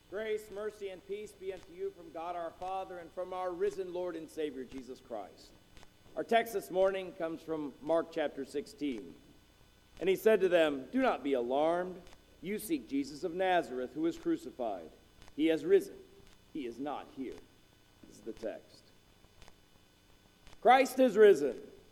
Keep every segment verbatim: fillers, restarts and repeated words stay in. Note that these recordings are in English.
Grace, mercy, and peace be unto you from God our Father and from our risen Lord and Savior, Jesus Christ. Our text this morning comes from Mark chapter sixteen. And he said to them, "Do not be alarmed. You seek Jesus of Nazareth, who was crucified. He has risen. He is not here." This is the text. Christ is risen.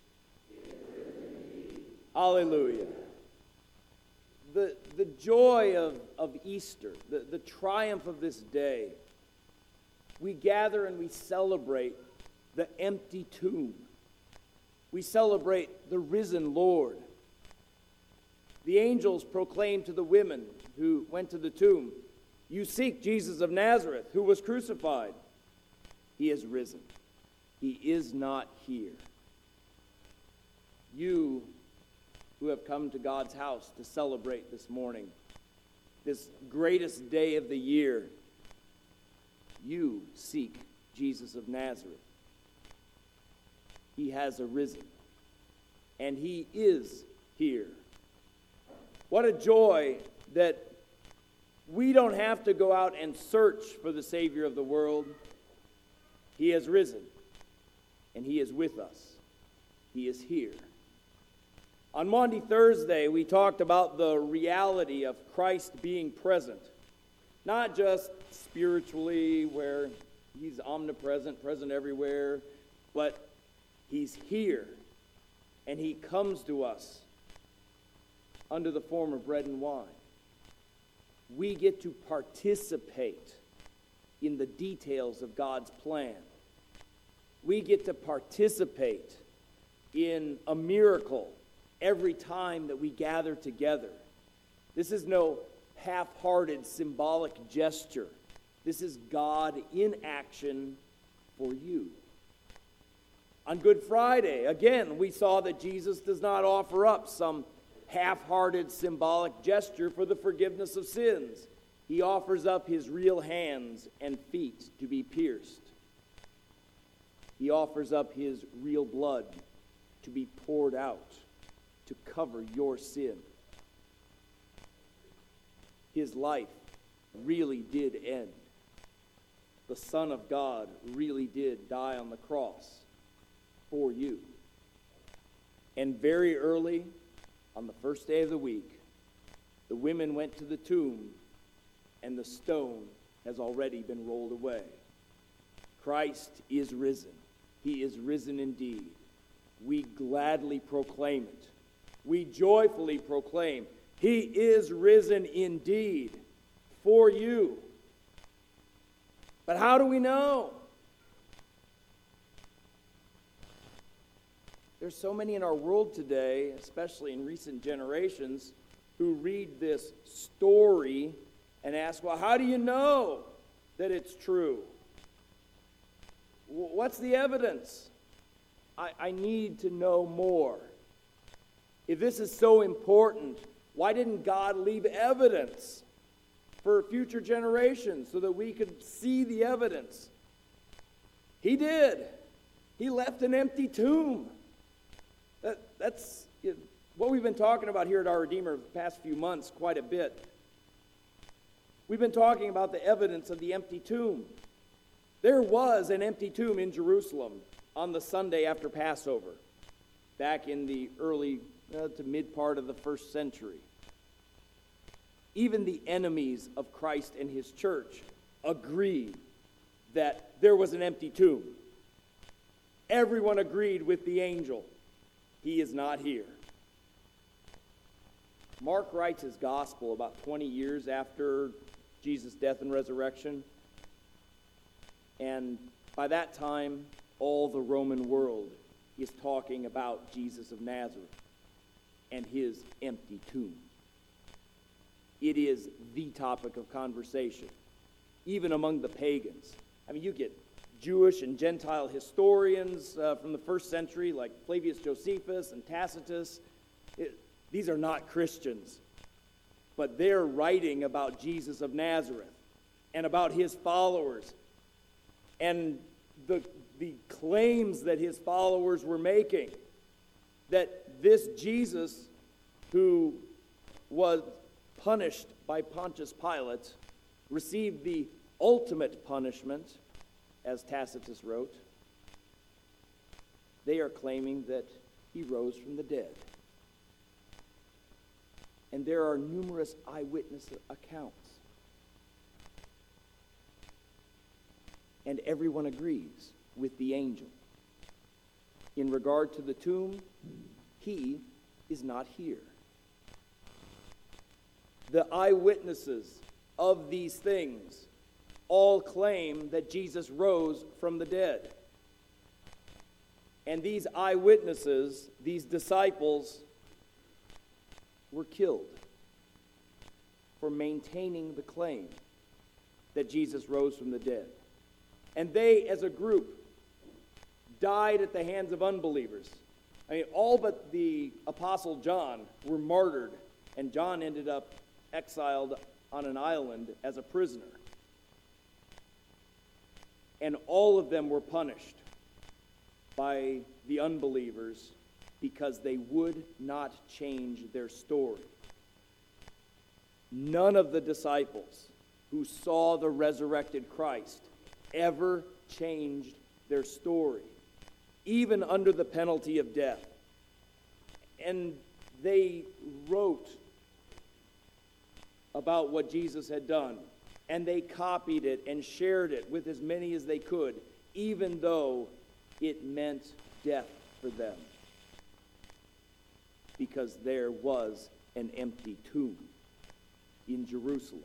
Hallelujah. The, the joy of, of Easter, the, the triumph of this day, we gather and we celebrate the empty tomb. We celebrate the risen Lord. The angels proclaimed to the women who went to the tomb, "You seek Jesus of Nazareth, who was crucified. He is risen. He is not here." You who have come to God's house to celebrate this morning, this greatest day of the year, you seek Jesus of Nazareth. He has arisen, and he is here. What a joy that we don't have to go out and search for the Savior of the world. He has risen, and he is with us. He is here. On Maundy Thursday, we talked about the reality of Christ being present, not just spiritually, where he's omnipresent, present everywhere, but he's here, and he comes to us under the form of bread and wine. We get to participate in the details of God's plan. We get to participate in a miracle every time that we gather together. This is no half-hearted symbolic gesture. This is God in action for you. On Good Friday, again, we saw that Jesus does not offer up some half-hearted symbolic gesture for the forgiveness of sins. He offers up his real hands and feet to be pierced. He offers up his real blood to be poured out to cover your sin. His life really did end. The Son of God really did die on the cross for you. And very early, on the first day of the week, the women went to the tomb, and the stone has already been rolled away. Christ is risen. He is risen indeed. We gladly proclaim it. We joyfully proclaim, he is risen indeed for you. But how do we know? There's so many in our world today, especially in recent generations, who read this story and ask, well, how do you know that it's true? What's the evidence? I, I need to know more. If this is so important, why didn't God leave evidence for future generations so that we could see the evidence? He did. He left an empty tomb. That, that's what we've been talking about here at Our Redeemer the past few months quite a bit. We've been talking about the evidence of the empty tomb. There was an empty tomb in Jerusalem on the Sunday after Passover, back in the early uh, to mid part of the first century. Even the enemies of Christ and his church agreed that there was an empty tomb. Everyone agreed with the angel. He is not here. Mark writes his gospel about twenty years after Jesus' death and resurrection. And by that time, all the Roman world is talking about Jesus of Nazareth and his empty tomb. It is the topic of conversation, even among the pagans. I mean, you get Jewish and Gentile historians uh, from the first century, like Flavius Josephus and Tacitus. It, these are not Christians, but they're writing about Jesus of Nazareth and about his followers and the, the claims that his followers were making, that this Jesus who was punished by Pontius Pilate received the ultimate punishment, as Tacitus wrote, they are claiming that he rose from the dead. And there are numerous eyewitness accounts. And everyone agrees with the angel. In regard to the tomb, he is not here. The eyewitnesses of these things all claim that Jesus rose from the dead. And these eyewitnesses, these disciples, were killed for maintaining the claim that Jesus rose from the dead. And they, as a group, died at the hands of unbelievers. I mean, all but the Apostle John were martyred, and John ended up exiled on an island as a prisoner. And all of them were punished by the unbelievers because they would not change their story. None of the disciples who saw the resurrected Christ ever changed their story, even under the penalty of death. And they wrote about what Jesus had done, and they copied it and shared it with as many as they could, even though it meant death for them, because there was an empty tomb in Jerusalem.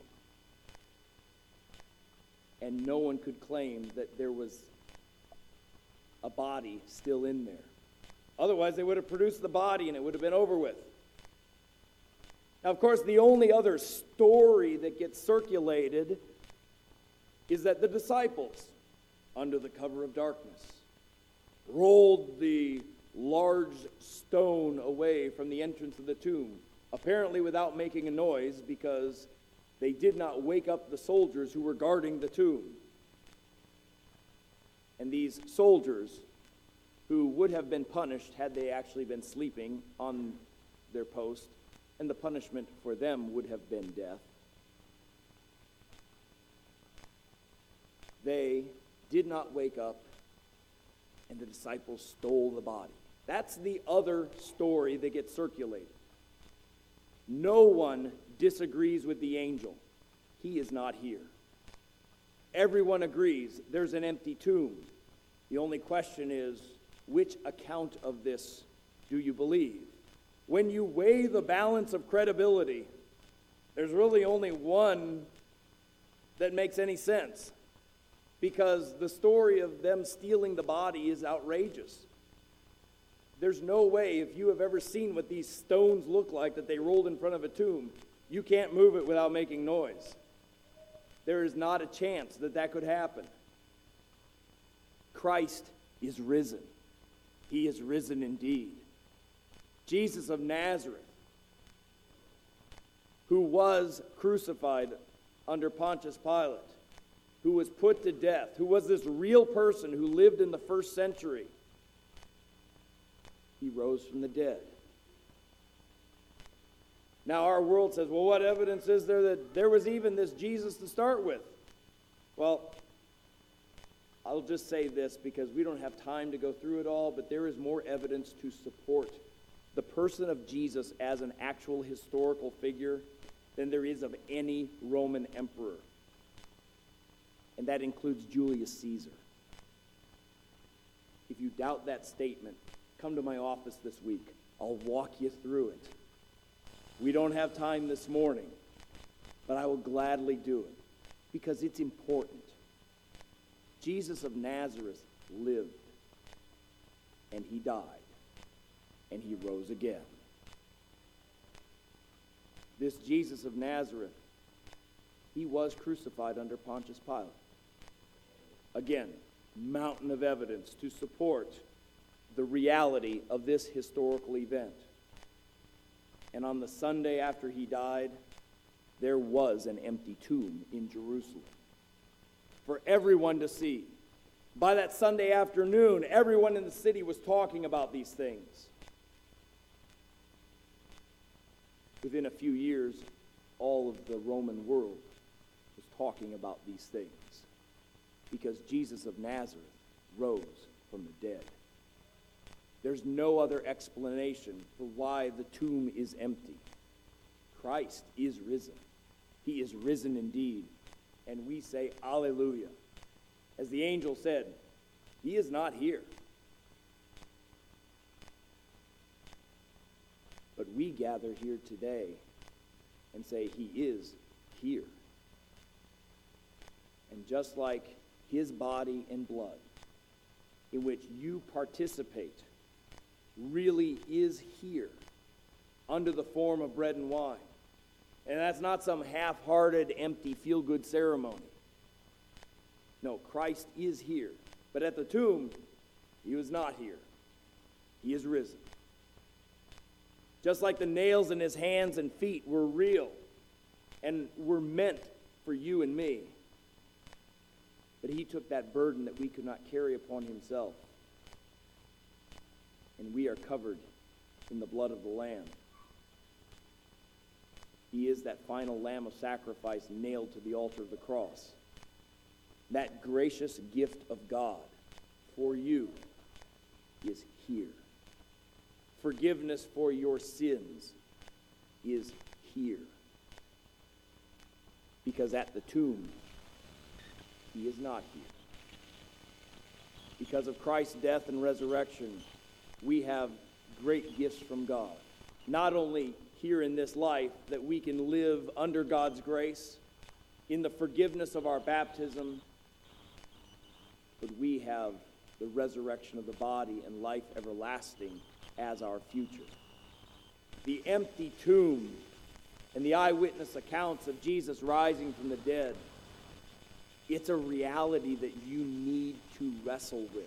And no one could claim that there was a body still in there. Otherwise, they would have produced the body and it would have been over with. Now, of course, the only other story that gets circulated is that the disciples, under the cover of darkness, rolled the large stone away from the entrance of the tomb, apparently without making a noise, because they did not wake up the soldiers who were guarding the tomb. And these soldiers, who would have been punished had they actually been sleeping on their post, and the punishment for them would have been death, they did not wake up, and the disciples stole the body. That's the other story that gets circulated. No one disagrees with the angel. He is not here. Everyone agrees there's an empty tomb. The only question is, which account of this do you believe? When you weigh the balance of credibility, there's really only one that makes any sense, because the story of them stealing the body is outrageous. There's no way, if you have ever seen what these stones look like that they rolled in front of a tomb, you can't move it without making noise. There is not a chance that that could happen. Christ is risen. He is risen indeed. Jesus of Nazareth, who was crucified under Pontius Pilate, who was put to death, who was this real person who lived in the first century, he rose from the dead. Now our world says, well, what evidence is there that there was even this Jesus to start with? Well, I'll just say this because we don't have time to go through it all, but there is more evidence to support the person of Jesus as an actual historical figure than there is of any Roman emperor. And that includes Julius Caesar. If you doubt that statement, come to my office this week. I'll walk you through it. We don't have time this morning, but I will gladly do it because it's important. Jesus of Nazareth lived, and he died, and he rose again. This Jesus of Nazareth, he was crucified under Pontius Pilate. Again, mountain of evidence to support the reality of this historical event. And on the Sunday after he died, there was an empty tomb in Jerusalem for everyone to see. By that Sunday afternoon, everyone in the city was talking about these things. Within a few years, all of the Roman world was talking talking about these things? Because Jesus of Nazareth rose from the dead. There's no other explanation for why the tomb is empty. Christ is risen. He is risen indeed. And we say, Alleluia. As the angel said, he is not here. But we gather here today and say, he is here. And just like his body and blood, in which you participate, really is here under the form of bread and wine. And that's not some half-hearted, empty, feel-good ceremony. No, Christ is here. But at the tomb, he was not here. He is risen. Just like the nails in his hands and feet were real and were meant for you and me. But he took that burden that we could not carry upon himself. And we are covered in the blood of the Lamb. He is that final lamb of sacrifice nailed to the altar of the cross. That gracious gift of God for you is here. Forgiveness for your sins is here. Because at the tomb, he is not here. Because of Christ's death and resurrection, we have great gifts from God. Not only here in this life, that we can live under God's grace, in the forgiveness of our baptism, but we have the resurrection of the body and life everlasting as our future. The empty tomb and the eyewitness accounts of Jesus rising from the dead, it's a reality that you need to wrestle with.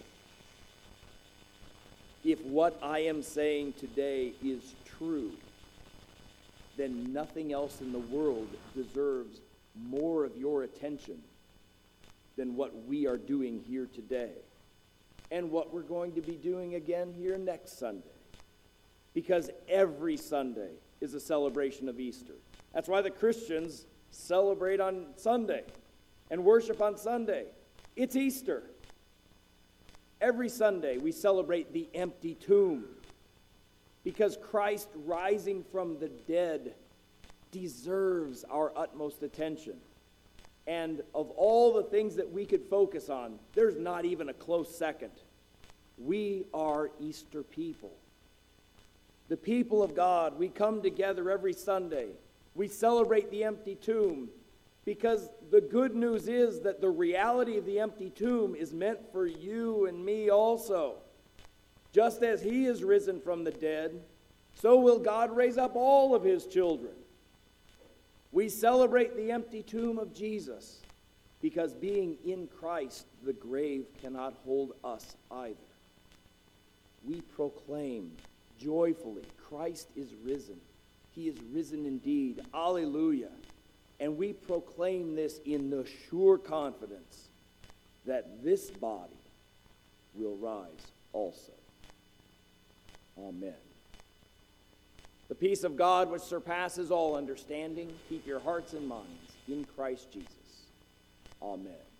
If what I am saying today is true, then nothing else in the world deserves more of your attention than what we are doing here today and what we're going to be doing again here next Sunday. Because every Sunday is a celebration of Easter. That's why the Christians celebrate on Sunday and worship on Sunday. It's Easter. Every Sunday we celebrate the empty tomb, because Christ rising from the dead deserves our utmost attention. And of all the things that we could focus on, there's not even a close second. We are Easter people. The people of God, we come together every Sunday. We celebrate the empty tomb, because the good news is that the reality of the empty tomb is meant for you and me also. Just as he is risen from the dead, so will God raise up all of his children. We celebrate the empty tomb of Jesus, because being in Christ, the grave cannot hold us either. We proclaim joyfully, Christ is risen. He is risen indeed. Alleluia. And we proclaim this in the sure confidence that this body will rise also. Amen. The peace of God, which surpasses all understanding, keep your hearts and minds in Christ Jesus. Amen.